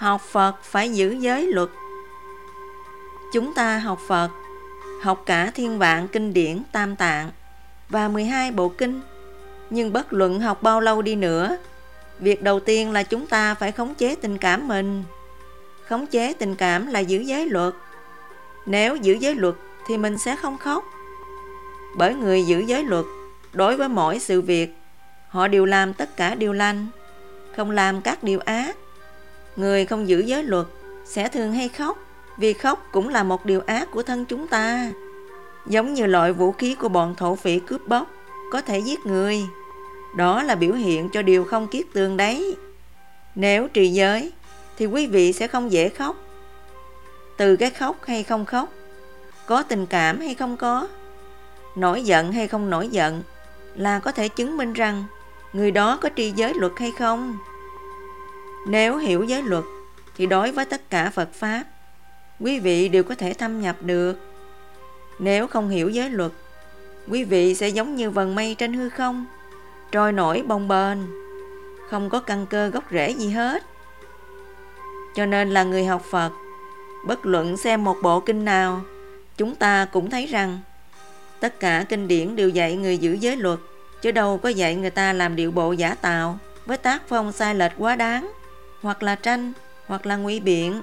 Học Phật phải giữ giới luật. Chúng ta học Phật, học cả thiên vạn kinh điển Tam Tạng và 12 bộ kinh. Nhưng bất luận học bao lâu đi nữa, việc đầu tiên là chúng ta phải khống chế tình cảm mình. Khống chế tình cảm là giữ giới luật. Nếu giữ giới luật thì mình sẽ không khóc. Bởi người giữ giới luật, đối với mỗi sự việc, họ đều làm tất cả điều lành, không làm các điều ác. Người không giữ giới luật sẽ thường hay khóc, vì khóc cũng là một điều ác của thân chúng ta. Giống như loại vũ khí của bọn thổ phỉ cướp bóc có thể giết người. Đó là biểu hiện cho điều không kiết tường đấy. Nếu trì giới thì quý vị sẽ không dễ khóc. Từ cái khóc hay không khóc, có tình cảm hay không có, nổi giận hay không nổi giận, là có thể chứng minh rằng người đó có trì giới luật hay không. Nếu hiểu giới luật thì đối với tất cả Phật Pháp, quý vị đều có thể thâm nhập được. Nếu không hiểu giới luật, quý vị sẽ giống như vầng mây trên hư không, trôi nổi bồng bềnh, không có căn cơ gốc rễ gì hết. Cho nên là người học Phật, bất luận xem một bộ kinh nào, chúng ta cũng thấy rằng tất cả kinh điển đều dạy người giữ giới luật, chứ đâu có dạy người ta làm điệu bộ giả tạo với tác phong sai lệch quá đáng, hoặc là tranh, hoặc là ngụy biện.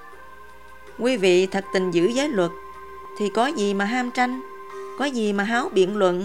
Quý vị thật tình giữ giới luật thì có gì mà ham tranh, có gì mà háo biện luận.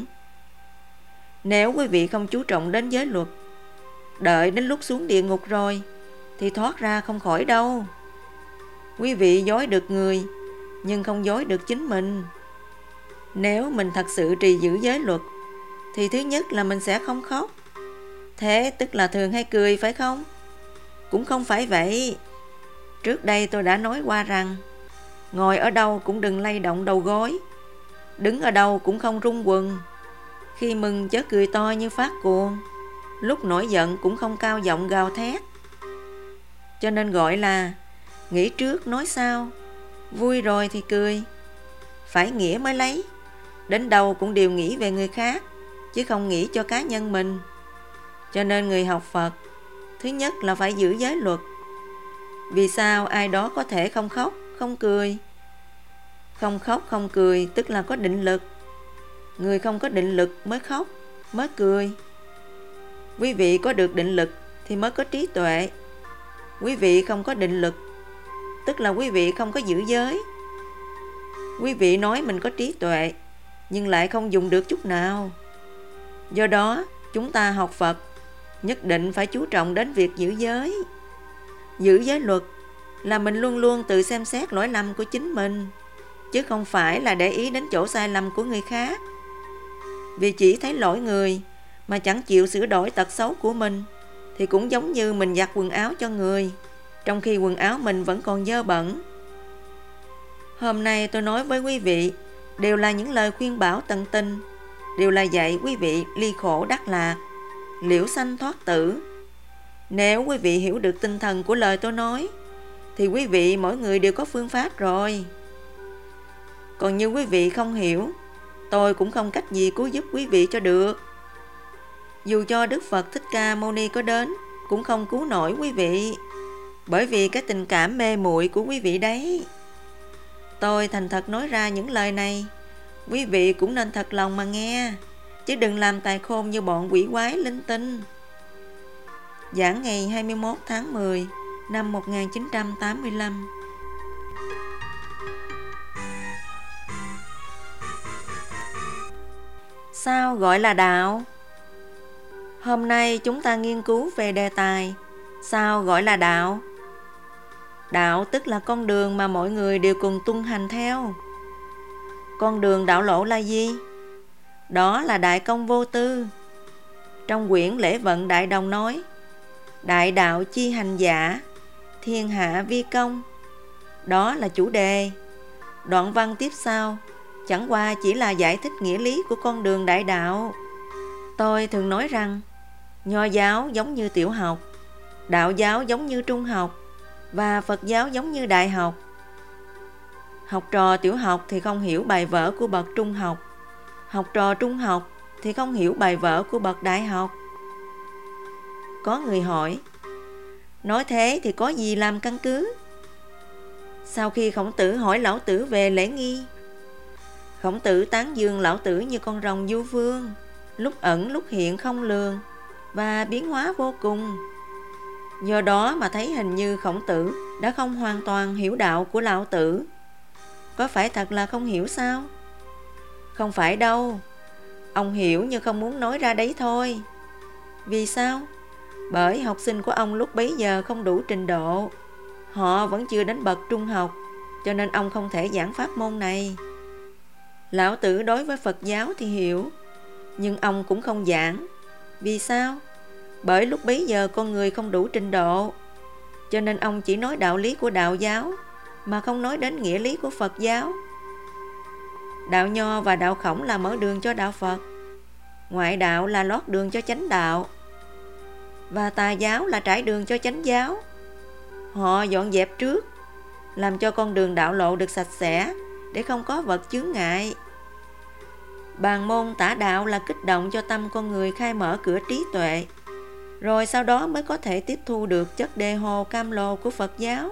Nếu quý vị không chú trọng đến giới luật, đợi đến lúc xuống địa ngục rồi thì thoát ra không khỏi đâu. Quý vị dối được người, nhưng không dối được chính mình. Nếu mình thật sự trì giữ giới luật, thì thứ nhất là mình sẽ không khóc. Thế tức là thường hay cười phải không? Cũng không phải vậy. Trước đây tôi đã nói qua rằng, ngồi ở đâu cũng đừng lay động đầu gối, đứng ở đâu cũng không rung quần. Khi mừng chớ cười to như phát cuồng, lúc nổi giận cũng không cao giọng gào thét. Cho nên gọi là nghĩ trước nói sau, vui rồi thì cười. Phải nghĩa mới lấy, đến đâu cũng đều nghĩ về người khác, chứ không nghĩ cho cá nhân mình. Cho nên người học Phật, thứ nhất là phải giữ giới luật. Vì sao ai đó có thể không khóc, không cười? Không khóc, không cười tức là có định lực. Người không có định lực mới khóc, mới cười. Quý vị có được định lực thì mới có trí tuệ. Quý vị không có định lực, tức là quý vị không có giữ giới. Quý vị nói mình có trí tuệ, nhưng lại không dùng được chút nào. Do đó, chúng ta học Phật nhất định phải chú trọng đến việc giữ giới. Giữ giới luật là mình luôn luôn tự xem xét lỗi lầm của chính mình, chứ không phải là để ý đến chỗ sai lầm của người khác. Vì chỉ thấy lỗi người mà chẳng chịu sửa đổi tật xấu của mình, thì cũng giống như mình giặt quần áo cho người, trong khi quần áo mình vẫn còn dơ bẩn. Hôm nay tôi nói với quý vị đều là những lời khuyên bảo tận tình, đều là dạy quý vị ly khổ đắc lạc, liễu sanh thoát tử. Nếu quý vị hiểu được tinh thần của lời tôi nói, thì quý vị mỗi người đều có phương pháp rồi. Còn như quý vị không hiểu, tôi cũng không cách gì cứu giúp quý vị cho được. Dù cho Đức Phật Thích Ca Mâu Ni có đến, cũng không cứu nổi quý vị, bởi vì cái tình cảm mê muội của quý vị đấy. Tôi thành thật nói ra những lời này, quý vị cũng nên thật lòng mà nghe, chứ đừng làm tài khôn như bọn quỷ quái linh tinh. Giảng ngày 21 tháng 10 năm 1985. Sao gọi là đạo? Hôm nay chúng ta nghiên cứu về đề tài sao gọi là đạo. Đạo tức là con đường mà mọi người đều cùng tuân hành theo. Con đường đạo lộ là gì? Đó là đại công vô tư. Trong quyển Lễ Vận Đại Đồng nói, đại đạo chi hành giả, thiên hạ vi công. Đó là chủ đề. Đoạn văn tiếp sau chẳng qua chỉ là giải thích nghĩa lý của con đường đại đạo. Tôi thường nói rằng Nho giáo giống như tiểu học, đạo giáo giống như trung học, và Phật giáo giống như đại học. Học trò tiểu học thì không hiểu bài vở của bậc trung học, học trò trung học thì không hiểu bài vở của bậc đại học. Có người hỏi, Nói thế thì có gì làm căn cứ? Sau khi Khổng Tử hỏi Lão Tử về lễ nghi, Khổng Tử tán dương Lão Tử như con rồng du vương, lúc ẩn lúc hiện không lường và biến hóa vô cùng. Do đó mà thấy hình như Khổng Tử đã không hoàn toàn hiểu đạo của Lão Tử. Có phải thật là không hiểu sao? Không phải đâu. Ông hiểu nhưng không muốn nói ra đấy thôi. Vì sao? Bởi học sinh của ông lúc bấy giờ không đủ trình độ. Họ vẫn chưa đến bậc trung học, cho nên ông không thể giảng pháp môn này. Lão Tử đối với Phật giáo thì hiểu, nhưng ông cũng không giảng. Vì sao? Bởi lúc bấy giờ con người không đủ trình độ, cho nên ông chỉ nói đạo lý của đạo giáo, mà không nói đến nghĩa lý của Phật giáo. Đạo Nho và đạo Khổng là mở đường cho đạo Phật, ngoại đạo là lót đường cho chánh đạo, và tà giáo là trải đường cho chánh giáo. Họ dọn dẹp trước, làm cho con đường đạo lộ được sạch sẽ, để không có vật chướng ngại. Bàn môn tả đạo là kích động cho tâm con người khai mở cửa trí tuệ, rồi sau đó mới có thể tiếp thu được chất đề hồ cam lồ của Phật giáo.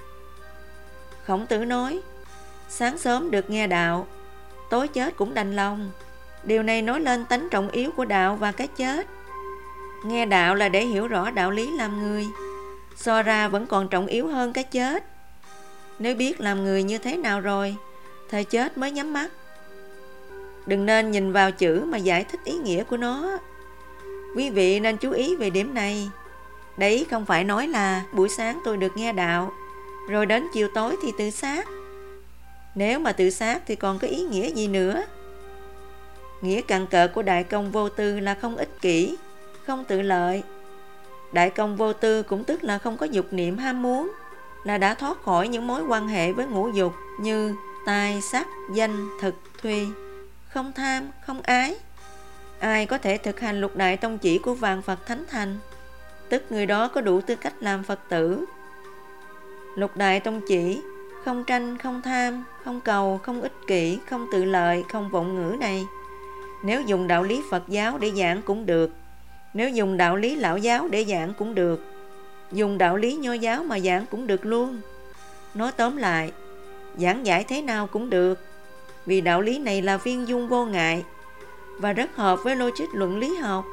Khổng Tử nói, sáng sớm được nghe đạo, tối chết cũng đành lòng. Điều này nói lên tánh trọng yếu của đạo và cái chết. Nghe đạo là để hiểu rõ đạo lý làm người, so ra vẫn còn trọng yếu hơn cái chết. Nếu biết làm người như thế nào rồi, thời chết mới nhắm mắt. Đừng nên nhìn vào chữ mà giải thích ý nghĩa của nó. Quý vị nên chú ý về điểm này. Đấy không phải nói là buổi sáng tôi được nghe đạo, rồi đến chiều tối thì tự sát. Nếu mà tự sát thì còn có ý nghĩa gì nữa? Nghĩa cặn cợt của đại công vô tư là không ích kỷ, không tự lợi. Đại công vô tư cũng tức là không có dục niệm ham muốn, là đã thoát khỏi những mối quan hệ với ngũ dục như tài, sắc, danh, thực, thuy, không tham, không ái. Ai có thể thực hành lục đại tông chỉ của vạn Phật Thánh Thành, tức người đó có đủ tư cách làm Phật tử. Lục đại tông chỉ, không tranh, không tham, không cầu, không ích kỷ, không tự lợi, không vọng ngữ này, nếu dùng đạo lý Phật giáo để giảng cũng được, nếu dùng đạo lý Lão giáo để giảng cũng được, dùng đạo lý Nho giáo mà giảng cũng được luôn. Nói tóm lại, giảng giải thế nào cũng được, vì đạo lý này là viên dung vô ngại và rất hợp với logic luận lý học.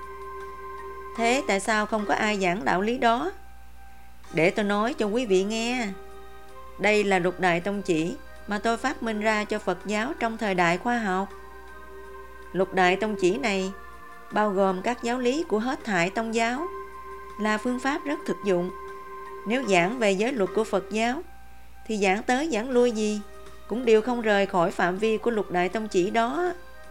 Thế tại sao không có ai giảng đạo lý đó? Để tôi nói cho quý vị nghe. Đây là lục đại tông chỉ mà tôi phát minh ra cho Phật giáo trong thời đại khoa học. Lục đại tông chỉ này bao gồm các giáo lý của hết thảy tông giáo, là phương pháp rất thực dụng. Nếu giảng về giới luật của Phật giáo thì giảng tới giảng lui gì cũng đều không rời khỏi phạm vi của lục đại tông chỉ đó.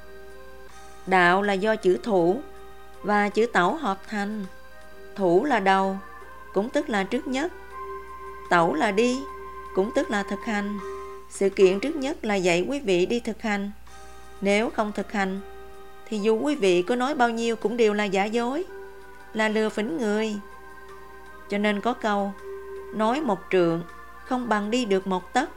Đạo là do chữ thủ và chữ tẩu hợp thành. Thủ là đầu, cũng tức là trước nhất. Tẩu là đi, cũng tức là thực hành. Sự kiện trước nhất là dạy quý vị đi thực hành. Nếu không thực hành thì dù quý vị có nói bao nhiêu cũng đều là giả dối, là lừa phỉnh người. Cho nên có câu, nói một trượng không bằng đi được một tấc.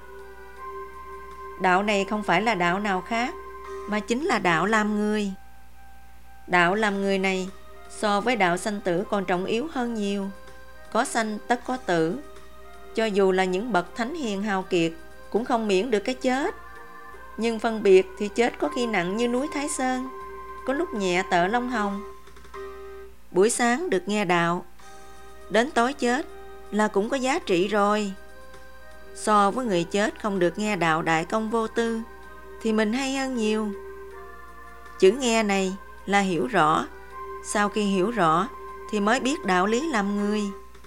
Đạo này không phải là đạo nào khác, mà chính là đạo làm người. Đạo làm người này so với đạo sanh tử còn trọng yếu hơn nhiều. Có sanh tất có tử. Cho dù là những bậc thánh hiền hào kiệt cũng không miễn được cái chết. Nhưng phân biệt thì chết có khi nặng như núi Thái Sơn, có lúc nhẹ tợ Long Hồng. Buổi sáng được nghe đạo, đến tối chết là cũng có giá trị rồi. So với người chết không được nghe đạo đại công vô tư thì mình hay hơn nhiều. Chữ nghe này là hiểu rõ. Sau khi hiểu rõ thì mới biết đạo lý làm người.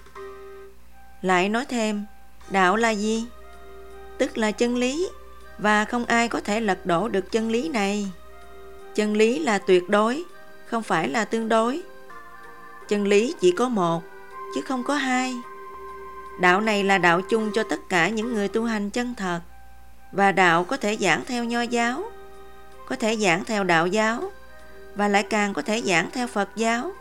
Lại nói thêm, đạo là gì? Tức là chân lý, và không ai có thể lật đổ được chân lý này. Chân lý là tuyệt đối, không phải là tương đối. Chân lý chỉ có một, chứ không có hai. Đạo này là đạo chung cho tất cả những người tu hành chân thật. Và đạo có thể giảng theo Nho giáo, có thể giảng theo Đạo giáo, và lại càng có thể giảng theo Phật giáo.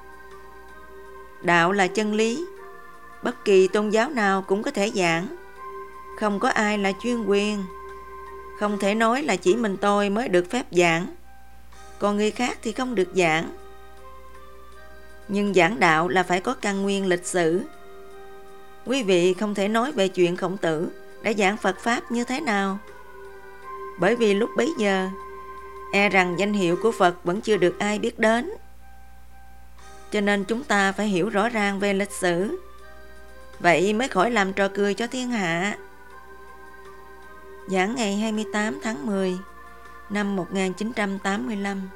Đạo là chân lý, bất kỳ tôn giáo nào cũng có thể giảng. Không có ai là chuyên quyền. Không thể nói là chỉ mình tôi mới được phép giảng, còn người khác thì không được giảng. Nhưng giảng đạo là phải có căn nguyên lịch sử. Quý vị không thể nói về chuyện Khổng Tử đã giảng Phật Pháp như thế nào. Bởi vì lúc bấy giờ, e rằng danh hiệu của Phật vẫn chưa được ai biết đến. Cho nên chúng ta phải hiểu rõ ràng về lịch sử, vậy mới khỏi làm trò cười cho thiên hạ. Giảng ngày 28 tháng 10 năm 1985.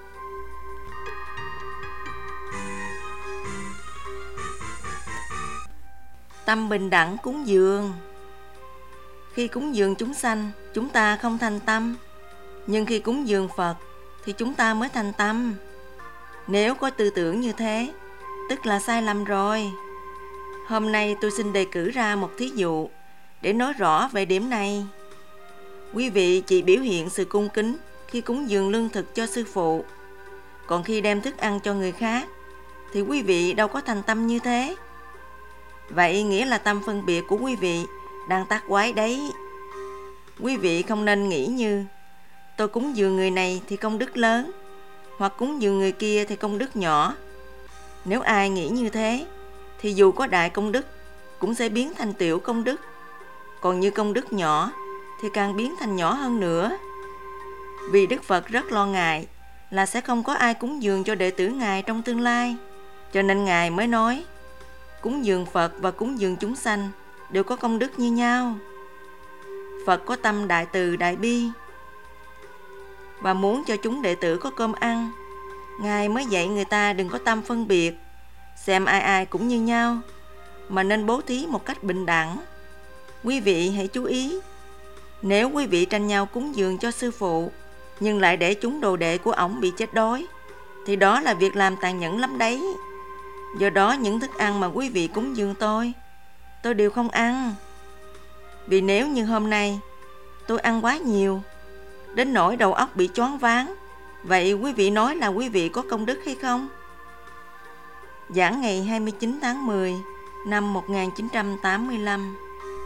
Tâm bình đẳng cúng dường. Khi cúng dường chúng sanh, chúng ta không thành tâm, nhưng khi cúng dường Phật thì chúng ta mới thành tâm. Nếu có tư tưởng như thế, tức là sai lầm rồi. Hôm nay tôi xin đề cử ra một thí dụ để nói rõ về điểm này. Quý vị chỉ biểu hiện sự cung kính khi cúng dường lương thực cho sư phụ, còn khi đem thức ăn cho người khác thì quý vị đâu có thành tâm như thế. Vậy nghĩa là tâm phân biệt của quý vị đang tác quái đấy. Quý vị không nên nghĩ như tôi cúng dường người này thì công đức lớn, hoặc cúng dường người kia thì công đức nhỏ. Nếu ai nghĩ như thế thì dù có đại công đức cũng sẽ biến thành tiểu công đức, còn như công đức nhỏ thì càng biến thành nhỏ hơn nữa. Vì Đức Phật rất lo ngại là sẽ không có ai cúng dường cho đệ tử Ngài trong tương lai, cho nên Ngài mới nói cúng dường Phật và cúng dường chúng sanh đều có công đức như nhau. Phật có tâm đại từ đại bi và muốn cho chúng đệ tử có cơm ăn, Ngài mới dạy người ta đừng có tâm phân biệt, xem ai ai cũng như nhau, mà nên bố thí một cách bình đẳng. Quý vị hãy chú ý, nếu quý vị tranh nhau cúng dường cho sư phụ nhưng lại để chúng đồ đệ của ổng bị chết đói, thì đó là việc làm tàn nhẫn lắm đấy. Do đó những thức ăn mà quý vị cúng dường tôi đều không ăn. Vì nếu như hôm nay tôi ăn quá nhiều đến nỗi đầu óc bị choáng váng, vậy quý vị nói là quý vị có công đức hay không? Giảng ngày 29 tháng 10 năm 1985.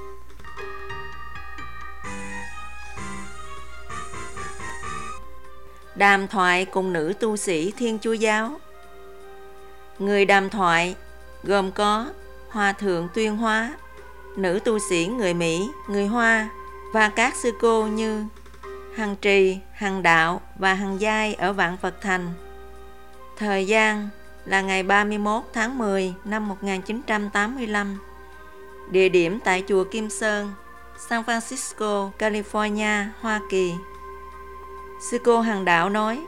Đàm thoại cùng nữ tu sĩ Thiên Chúa giáo. Người đàm thoại gồm có Hòa thượng Tuyên Hóa, nữ tu sĩ người Mỹ, người Hoa và các sư cô như Hằng Trì, Hằng Đạo và Hằng Giai ở Vạn Phật Thành. Thời gian là ngày 31 tháng 10 năm 1985. Địa điểm tại chùa Kim Sơn, San Francisco, California, Hoa Kỳ. Sư cô Hằng Đạo nói: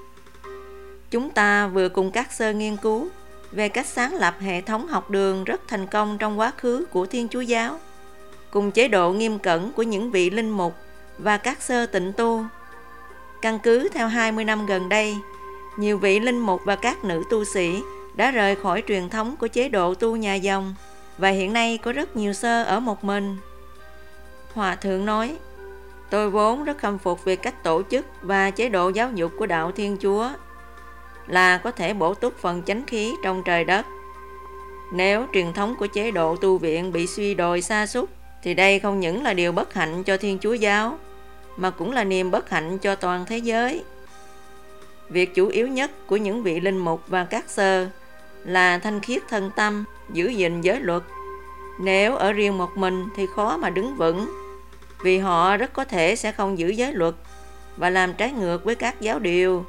chúng ta vừa cùng các sơ nghiên cứu về cách sáng lập hệ thống học đường rất thành công trong quá khứ của Thiên Chúa giáo, cùng chế độ nghiêm cẩn của những vị linh mục và các sơ tịnh tu. Căn cứ theo 20 năm gần đây, nhiều vị linh mục và các nữ tu sĩ đã rời khỏi truyền thống của chế độ tu nhà dòng, và hiện nay có rất nhiều sơ ở một mình. Hòa thượng nói: tôi vốn rất khâm phục về cách tổ chức và chế độ giáo dục của đạo Thiên Chúa, là có thể bổ túc phần chánh khí trong trời đất. Nếu truyền thống của chế độ tu viện bị suy đồi sa sút, thì đây không những là điều bất hạnh cho Thiên Chúa giáo, mà cũng là niềm bất hạnh cho toàn thế giới. Việc chủ yếu nhất của những vị linh mục và các sơ là thanh khiết thân tâm, giữ gìn giới luật. Nếu ở riêng một mình thì khó mà đứng vững, vì họ rất có thể sẽ không giữ giới luật và làm trái ngược với các giáo điều.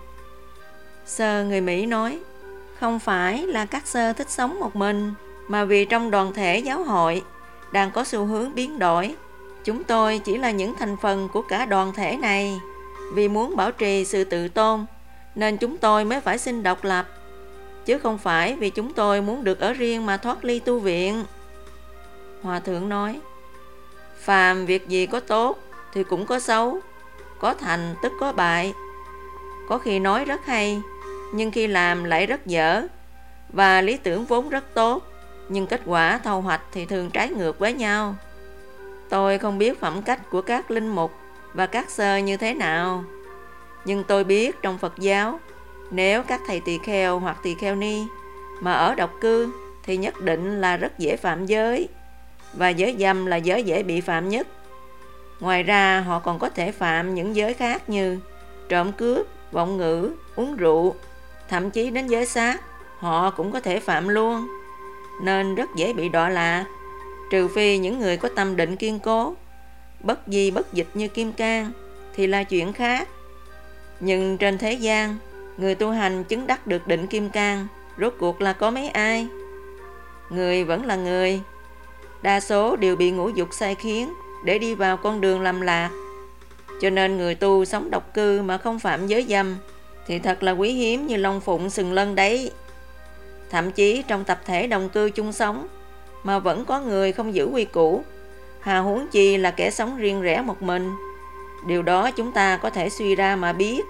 Sơ người Mỹ nói: không phải là các sơ thích sống một mình, mà vì trong đoàn thể giáo hội đang có xu hướng biến đổi. Chúng tôi chỉ là những thành phần của cả đoàn thể này. Vì muốn bảo trì sự tự tôn nên chúng tôi mới phải xin độc lập, chứ không phải vì chúng tôi muốn được ở riêng mà thoát ly tu viện. Hòa thượng nói: phàm việc gì có tốt thì cũng có xấu, có thành tức có bại. Có khi nói rất hay, nhưng khi làm lại rất dở, và lý tưởng vốn rất tốt, nhưng kết quả thâu hoạch thì thường trái ngược với nhau. Tôi không biết phẩm cách của các linh mục và các sơ như thế nào, nhưng tôi biết trong Phật giáo, nếu các thầy tỳ kheo hoặc tỳ kheo ni mà ở độc cư thì nhất định là rất dễ phạm giới, và giới dâm là giới dễ bị phạm nhất. Ngoài ra họ còn có thể phạm những giới khác như trộm cướp, vọng ngữ, uống rượu, thậm chí đến giới sát họ cũng có thể phạm luôn, nên rất dễ bị đọa lạc. Trừ phi những người có tâm định kiên cố, bất di bất dịch như Kim Cang thì là chuyện khác. Nhưng trên thế gian, người tu hành chứng đắc được định Kim Cang rốt cuộc là có mấy ai? Người vẫn là người, đa số đều bị ngũ dục sai khiến để đi vào con đường lầm lạc. Cho nên người tu sống độc cư mà không phạm giới dâm thì thật là quý hiếm như Long Phụng Sừng Lân đấy. Thậm chí trong tập thể đồng cư chung sống mà vẫn có người không giữ quy củ, hà huống chi là kẻ sống riêng rẽ một mình. Điều đó chúng ta có thể suy ra mà biết.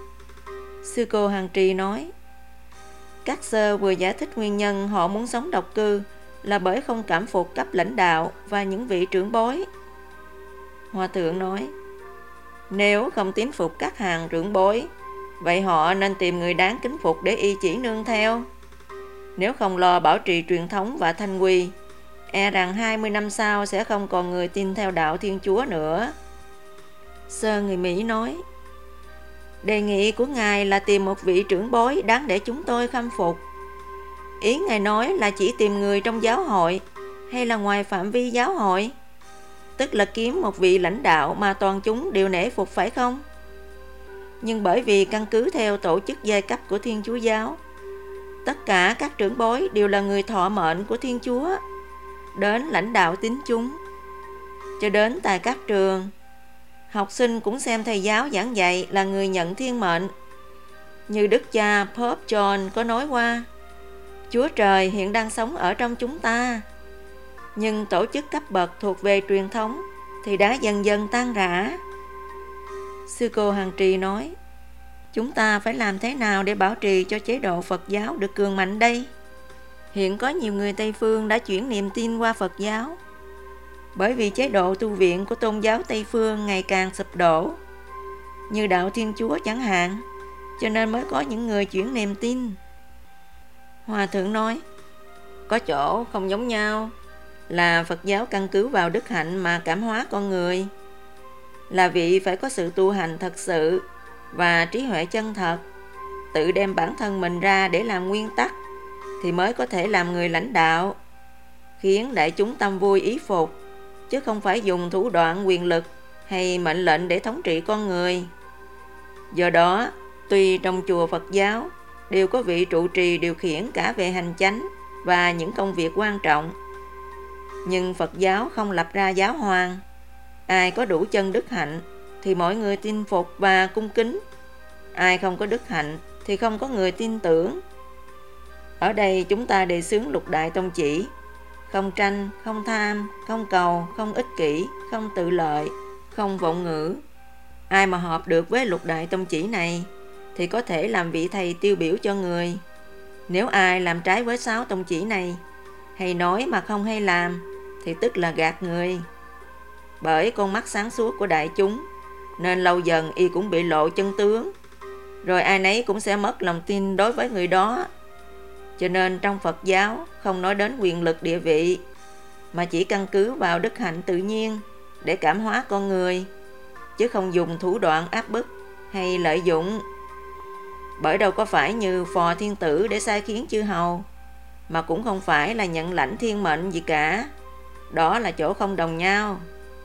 Sư cô Hằng Trì nói, các sơ vừa giải thích nguyên nhân họ muốn sống độc cư là bởi không cảm phục cấp lãnh đạo và những vị trưởng bối. Hòa thượng nói, nếu không tín phục các hàng trưởng bối, vậy họ nên tìm người đáng kính phục để y chỉ nương theo. Nếu không lo bảo trì truyền thống và thanh quy, e rằng 20 năm sau sẽ không còn người tin theo đạo Thiên Chúa nữa. Sơ người Mỹ nói, đề nghị của Ngài là tìm một vị trưởng bối đáng để chúng tôi khâm phục. Ý Ngài nói là chỉ tìm người trong giáo hội hay là ngoài phạm vi giáo hội? Tức là kiếm một vị lãnh đạo mà toàn chúng đều nể phục phải không? Nhưng bởi vì căn cứ theo tổ chức giai cấp của Thiên Chúa giáo, tất cả các trưởng bối đều là người thọ mệnh của Thiên Chúa, đến lãnh đạo tín chúng. Cho đến tại các trường, học sinh cũng xem thầy giáo giảng dạy là người nhận thiên mệnh. Như Đức cha Pope John có nói qua, Chúa Trời hiện đang sống ở trong chúng ta. Nhưng tổ chức cấp bậc thuộc về truyền thống thì đã dần dần tan rã. Sư cô Hằng Trì nói, chúng ta phải làm thế nào để bảo trì cho chế độ Phật giáo được cường mạnh đây? Hiện có nhiều người Tây Phương đã chuyển niềm tin qua Phật giáo, bởi vì chế độ tu viện của tôn giáo Tây Phương ngày càng sụp đổ, như đạo Thiên Chúa chẳng hạn, cho nên mới có những người chuyển niềm tin. Hòa thượng nói, có chỗ không giống nhau là Phật giáo căn cứ vào đức hạnh mà cảm hóa con người, là vị phải có sự tu hành thật sự và trí huệ chân thật, tự đem bản thân mình ra để làm nguyên tắc thì mới có thể làm người lãnh đạo, khiến đại chúng tâm vui ý phục, chứ không phải dùng thủ đoạn quyền lực hay mệnh lệnh để thống trị con người. Do đó, tuy trong chùa Phật giáo đều có vị trụ trì điều khiển cả về hành chánh và những công việc quan trọng, nhưng Phật giáo không lập ra giáo hoàng. Ai có đủ chân đức hạnh thì mọi người tin phục và cung kính. Ai không có đức hạnh thì không có người tin tưởng. Ở đây chúng ta đề xướng lục đại tông chỉ: không tranh, không tham, không cầu, không ích kỷ, không tự lợi, không vọng ngữ. Ai mà hợp được với lục đại tông chỉ này thì có thể làm vị thầy tiêu biểu cho người. Nếu ai làm trái với 6 tông chỉ này, hay nói mà không hay làm, thì tức là gạt người. Bởi con mắt sáng suốt của đại chúng, nên lâu dần y cũng bị lộ chân tướng, rồi ai nấy cũng sẽ mất lòng tin đối với người đó. Cho nên trong Phật giáo không nói đến quyền lực địa vị, mà chỉ căn cứ vào đức hạnh tự nhiên để cảm hóa con người, chứ không dùng thủ đoạn áp bức hay lợi dụng. Bởi đâu có phải như phò thiên tử để sai khiến chư hầu, mà cũng không phải là nhận lãnh thiên mệnh gì cả. Đó là chỗ không đồng nhau.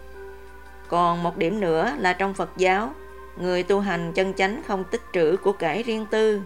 Còn một điểm nữa là trong Phật giáo, người tu hành chân chánh không tích trữ của cải riêng tư.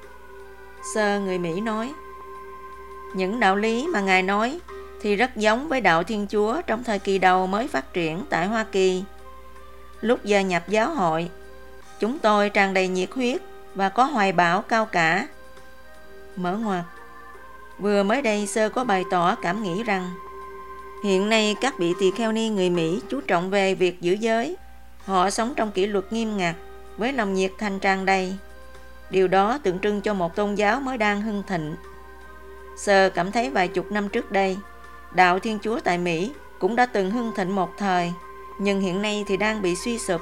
Sơ người Mỹ nói, những đạo lý mà Ngài nói thì rất giống với đạo Thiên Chúa trong thời kỳ đầu mới phát triển tại Hoa Kỳ. Lúc gia nhập giáo hội, chúng tôi tràn đầy nhiệt huyết và có hoài bão cao cả. Mở ngoặt, vừa mới đây Sơ có bày tỏ cảm nghĩ rằng hiện nay các vị tỳ kheo ni người Mỹ chú trọng về việc giữ giới. Họ sống trong kỷ luật nghiêm ngặt với lòng nhiệt thành tràn đầy. Điều đó tượng trưng cho một tôn giáo mới đang hưng thịnh. Sơ cảm thấy vài chục năm trước đây, đạo Thiên Chúa tại Mỹ cũng đã từng hưng thịnh một thời, nhưng hiện nay thì đang bị suy sụp.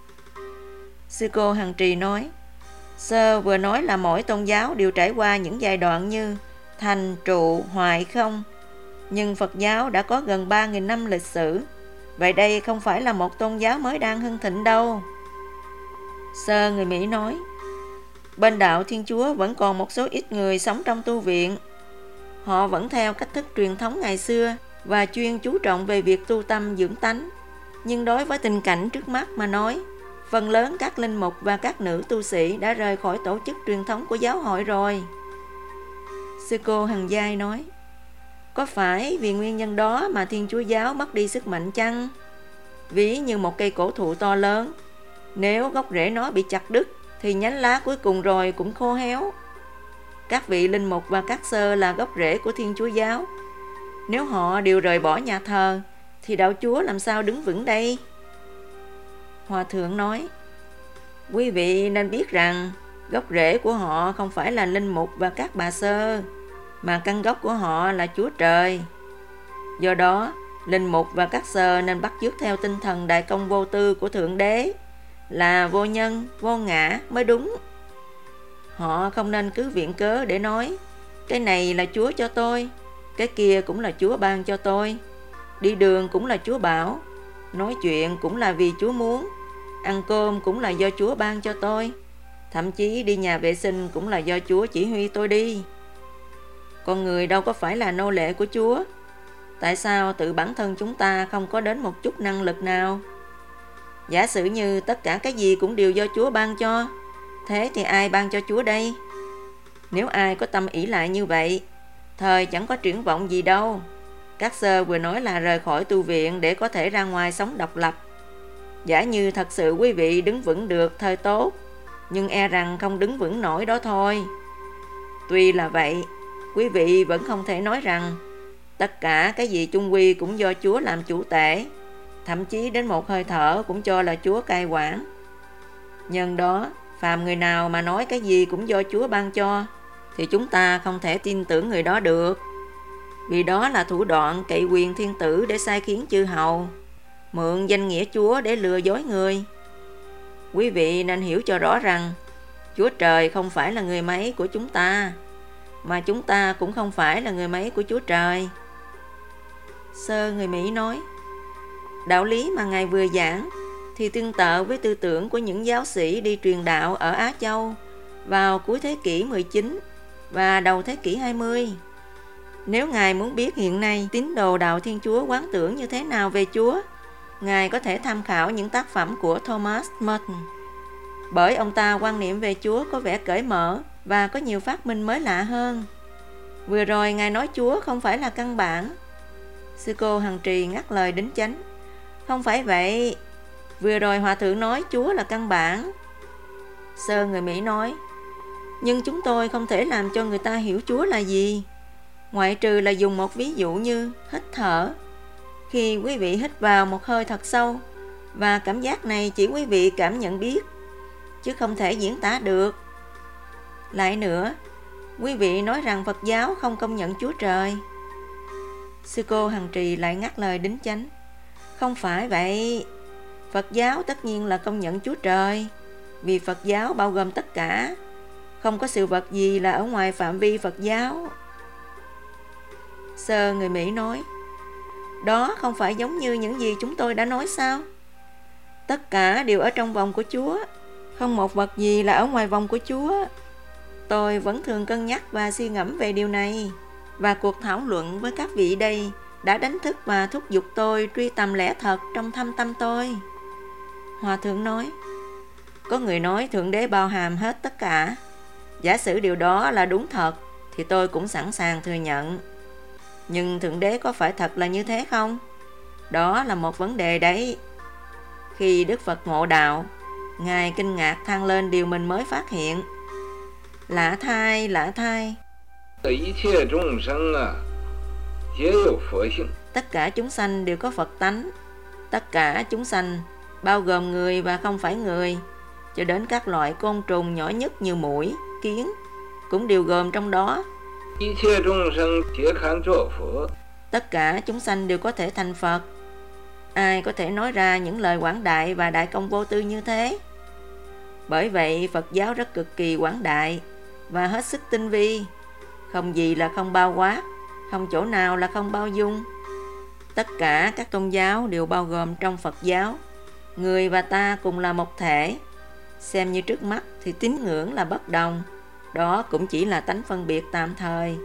Sư cô Hằng Trì nói, Sơ vừa nói là mỗi tôn giáo đều trải qua những giai đoạn như thành, trụ, hoại, không. Nhưng Phật giáo đã có gần 3.000 năm lịch sử. Vậy đây không phải là một tôn giáo mới đang hưng thịnh đâu. Sơ người Mỹ nói, bên đạo Thiên Chúa vẫn còn một số ít người sống trong tu viện. Họ vẫn theo cách thức truyền thống ngày xưa và chuyên chú trọng về việc tu tâm dưỡng tánh. Nhưng đối với tình cảnh trước mắt mà nói, phần lớn các linh mục và các nữ tu sĩ đã rời khỏi tổ chức truyền thống của giáo hội rồi. Sư cô Hằng Giai nói, có phải vì nguyên nhân đó mà Thiên Chúa giáo mất đi sức mạnh chăng? Ví như một cây cổ thụ to lớn, nếu gốc rễ nó bị chặt đứt thì nhánh lá cuối cùng rồi cũng khô héo. Các vị linh mục và các sơ là gốc rễ của Thiên Chúa giáo. Nếu họ đều rời bỏ nhà thờ thì đạo Chúa làm sao đứng vững đây? Hòa thượng nói, quý vị nên biết rằng gốc rễ của họ không phải là linh mục và các bà sơ, mà căn gốc của họ là Chúa Trời. Do đó, linh mục và các sơ nên bắt chước theo tinh thần đại công vô tư của Thượng Đế, là vô nhân, vô ngã mới đúng. Họ không nên cứ viện cớ để nói, cái này là Chúa cho tôi, cái kia cũng là Chúa ban cho tôi, đi đường cũng là Chúa bảo, nói chuyện cũng là vì Chúa muốn, ăn cơm cũng là do Chúa ban cho tôi, thậm chí đi nhà vệ sinh cũng là do Chúa chỉ huy tôi đi. Con người đâu có phải là nô lệ của Chúa. Tại sao tự bản thân chúng ta không có đến một chút năng lực nào? Giả sử như tất cả cái gì cũng đều do Chúa ban cho, thế thì ai ban cho Chúa đây? Nếu ai có tâm ỷ lại như vậy, thời chẳng có triển vọng gì đâu. Các sơ vừa nói là rời khỏi tu viện để có thể ra ngoài sống độc lập. Giả như thật sự quý vị đứng vững được thời tốt, nhưng e rằng không đứng vững nổi đó thôi. Tuy là vậy, quý vị vẫn không thể nói rằng tất cả cái gì chung quy cũng do Chúa làm chủ tể, thậm chí đến một hơi thở cũng cho là Chúa cai quản. Nhân đó, phàm người nào mà nói cái gì cũng do Chúa ban cho, thì chúng ta không thể tin tưởng người đó được. Vì đó là thủ đoạn cậy quyền thiên tử để sai khiến chư hầu, mượn danh nghĩa Chúa để lừa dối người. Quý vị nên hiểu cho rõ rằng Chúa Trời không phải là người máy của chúng ta, mà chúng ta cũng không phải là người máy của Chúa Trời. Sơ người Mỹ nói, đạo lý mà Ngài vừa giảng thì tương tự với tư tưởng của những giáo sĩ đi truyền đạo ở Á Châu vào cuối thế kỷ 19 và đầu thế kỷ 20. Nếu Ngài muốn biết hiện nay tín đồ đạo Thiên Chúa quán tưởng như thế nào về Chúa, Ngài có thể tham khảo những tác phẩm của Thomas Merton, bởi ông ta quan niệm về Chúa có vẻ cởi mở và có nhiều phát minh mới lạ hơn. Vừa rồi Ngài nói Chúa không phải là căn bản. Sư cô Hằng Trì ngắt lời đính chánh, không phải vậy. Vừa rồi Hòa thượng nói Chúa là căn bản. Sơ người Mỹ nói, nhưng chúng tôi không thể làm cho người ta hiểu Chúa là gì, ngoại trừ là dùng một ví dụ như hít thở. Khi quý vị hít vào một hơi thật sâu, và cảm giác này chỉ quý vị cảm nhận biết, chứ không thể diễn tả được. Lại nữa, quý vị nói rằng Phật giáo không công nhận Chúa Trời. Sư cô Hằng Trì lại ngắt lời đính chánh, không phải vậy. Phật giáo tất nhiên là công nhận Chúa Trời, vì Phật giáo bao gồm tất cả, không có sự vật gì là ở ngoài phạm vi Phật giáo. Sơ người Mỹ nói, đó không phải giống như những gì chúng tôi đã nói sao? Tất cả đều ở trong vòng của Chúa, không một vật gì là ở ngoài vòng của Chúa. Tôi vẫn thường cân nhắc và suy ngẫm về điều này, và cuộc thảo luận với các vị đây đã đánh thức và thúc giục tôi truy tầm lẽ thật trong thâm tâm tôi. Hòa thượng nói, có người nói Thượng Đế bao hàm hết tất cả. Giả sử điều đó là đúng thật thì tôi cũng sẵn sàng thừa nhận. Nhưng Thượng Đế có phải thật là như thế không? Đó là một vấn đề đấy. Khi Đức Phật ngộ đạo, Ngài kinh ngạc than lên điều mình mới phát hiện. Lạ thay, lạ thay. Tất cả chúng sanh đều có Phật tánh. Tất cả chúng sanh, bao gồm người và không phải người, cho đến các loại côn trùng nhỏ nhất như muỗi, kiến, cũng đều gồm trong đó. Tất cả chúng sanh đều có thể thành Phật. Ai có thể nói ra những lời quảng đại và đại công vô tư như thế? Bởi vậy Phật giáo rất cực kỳ quảng đại và hết sức tinh vi. Không gì là không bao quát, không chỗ nào là không bao dung. Tất cả các tôn giáo đều bao gồm trong Phật giáo. Người và ta cùng là một thể. Xem như trước mắt thì tín ngưỡng là bất đồng, đó cũng chỉ là tánh phân biệt tạm thời.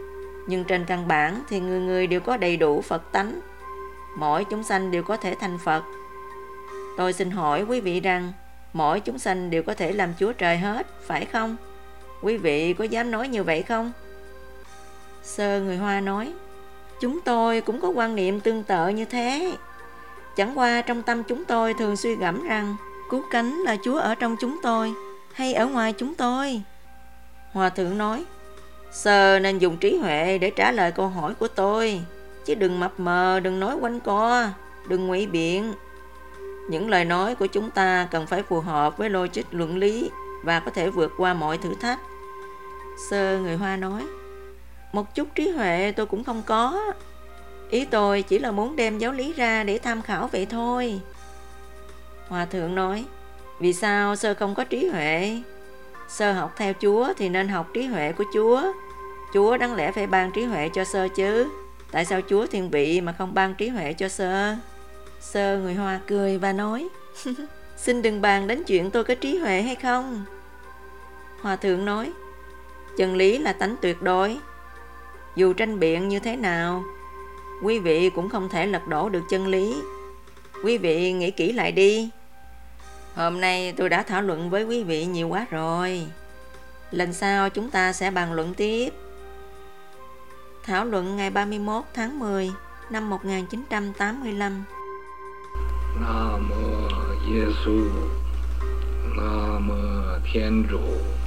Nhưng trên căn bản thì người người đều có đầy đủ Phật tánh. Mỗi chúng sanh đều có thể thành Phật. Tôi xin hỏi quý vị rằng, mỗi chúng sanh đều có thể làm Chúa Trời hết, phải không? Quý vị có dám nói như vậy không? Sơ người Hoa nói, chúng tôi cũng có quan niệm tương tự như thế. Chẳng qua trong tâm chúng tôi thường suy gẫm rằng, cứu cánh là Chúa ở trong chúng tôi hay ở ngoài chúng tôi? Hòa thượng nói, Sơ nên dùng trí huệ để trả lời câu hỏi của tôi, chứ đừng mập mờ, đừng nói quanh co, đừng ngụy biện. Những lời nói của chúng ta cần phải phù hợp với logic luận lý và có thể vượt qua mọi thử thách. Sơ người Hoa nói, một chút trí huệ tôi cũng không có. Ý tôi chỉ là muốn đem giáo lý ra để tham khảo vậy thôi. Hòa thượng nói, vì sao Sơ không có trí huệ? Sơ học theo Chúa thì nên học trí huệ của Chúa. Chúa đáng lẽ phải ban trí huệ cho Sơ chứ. Tại sao Chúa thiên vị mà không ban trí huệ cho Sơ? Sơ người Hoa cười và nói, xin đừng bàn đến chuyện tôi có trí huệ hay không. Hòa thượng nói, chân lý là tánh tuyệt đối. Dù tranh biện như thế nào, quý vị cũng không thể lật đổ được chân lý. Quý vị nghĩ kỹ lại đi. Hôm nay tôi đã thảo luận với quý vị nhiều quá rồi. Lần sau chúng ta sẽ bàn luận tiếp. Thảo luận ngày 31 tháng 10 năm 1985. Nam mô Giêsu, Nam mô Thiên Chủ,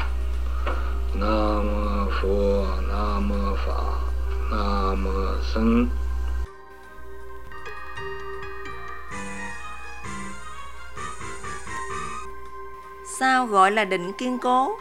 Nam mô Phật, Nam mô Pháp, Nam mô僧. Sao gọi là định kiên cố?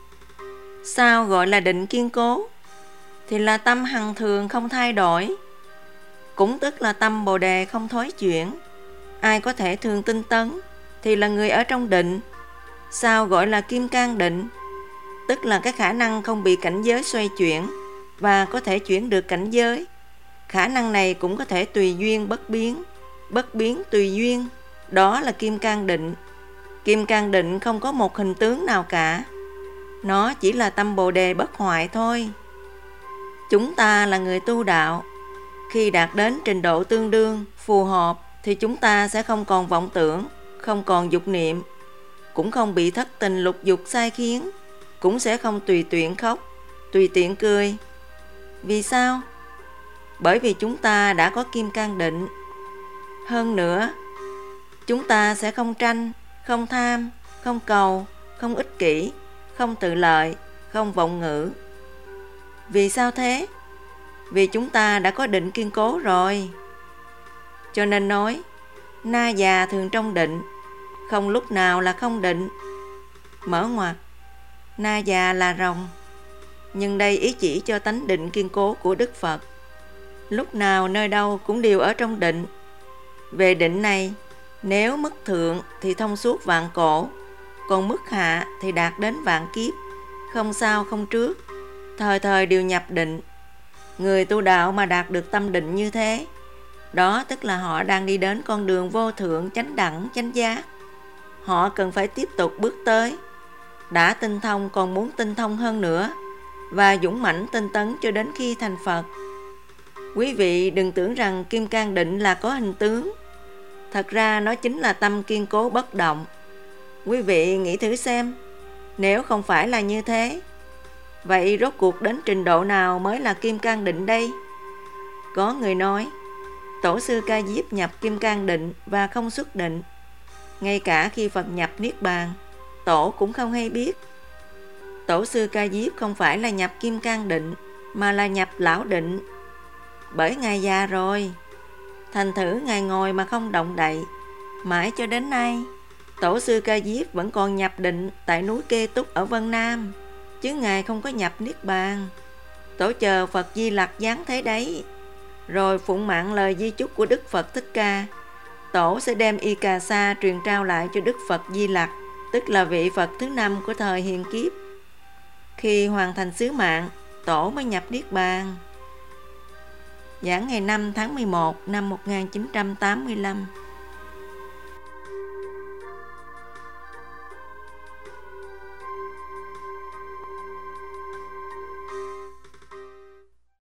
Sao gọi là định kiên cố? Thì là tâm hằng thường không thay đổi, cũng tức là tâm Bồ Đề không thối chuyển. Ai có thể thường tinh tấn thì là người ở trong định. Sao gọi là kim cang định? Tức là cái khả năng không bị cảnh giới xoay chuyển và có thể chuyển được cảnh giới. Khả năng này cũng có thể tùy duyên bất biến tùy duyên. Đó là kim cang định. Kim cang định không có một hình tướng nào cả. Nó chỉ là tâm Bồ Đề bất hoại thôi. Chúng ta là người tu đạo. Khi đạt đến trình độ tương đương, phù hợp thì chúng ta sẽ không còn vọng tưởng, không còn dục niệm, cũng không bị thất tình lục dục sai khiến, cũng sẽ không tùy tiện khóc, tùy tiện cười. Vì sao? Bởi vì chúng ta đã có kim cang định. Hơn nữa, chúng ta sẽ không tranh, không tham, không cầu, không ích kỷ, không tự lợi, không vọng ngữ. Vì sao thế? Vì chúng ta đã có định kiên cố rồi. Cho nên nói, na già thường trong định, không lúc nào là không định. Mở ngoặc, na già là rồng. Nhưng đây ý chỉ cho tánh định kiên cố của Đức Phật. Lúc nào nơi đâu cũng đều ở trong định. Về định này, nếu mức thượng thì thông suốt vạn cổ, còn mức hạ thì đạt đến vạn kiếp, không sau không trước, thời thời đều nhập định. Người tu đạo mà đạt được tâm định như thế, đó tức là họ đang đi đến con đường vô thượng chánh đẳng chánh giác. Họ cần phải tiếp tục bước tới. Đã tinh thông còn muốn tinh thông hơn nữa, và dũng mãnh tinh tấn cho đến khi thành Phật. Quý vị đừng tưởng rằng kim cang định là có hình tướng. Thật ra nó chính là tâm kiên cố bất động. Quý vị nghĩ thử xem, nếu không phải là như thế, vậy rốt cuộc đến trình độ nào mới là kim cang định đây? Có người nói, Tổ sư Ca Diếp nhập kim cang định và không xuất định. Ngay cả khi Phật nhập Niết Bàn, Tổ cũng không hay biết. Tổ sư Ca Diếp không phải là nhập kim cang định, mà là nhập lão định. Bởi Ngài già rồi, thành thử Ngài ngồi mà không động đậy. Mãi cho đến nay, Tổ sư Ca Diếp vẫn còn nhập định tại núi Kê Túc ở Vân Nam, chứ Ngài không có nhập Niết Bàn. Tổ chờ Phật Di Lặc giáng thế đấy. Rồi phụng mạng lời di chúc của Đức Phật Thích Ca, Tổ sẽ đem Y Cà Sa truyền trao lại cho Đức Phật Di Lặc, tức là vị Phật thứ 5 của thời hiện kiếp. Khi hoàn thành sứ mạng, Tổ mới nhập Niết Bàn. Giảng ngày 5 tháng 11 năm 1985.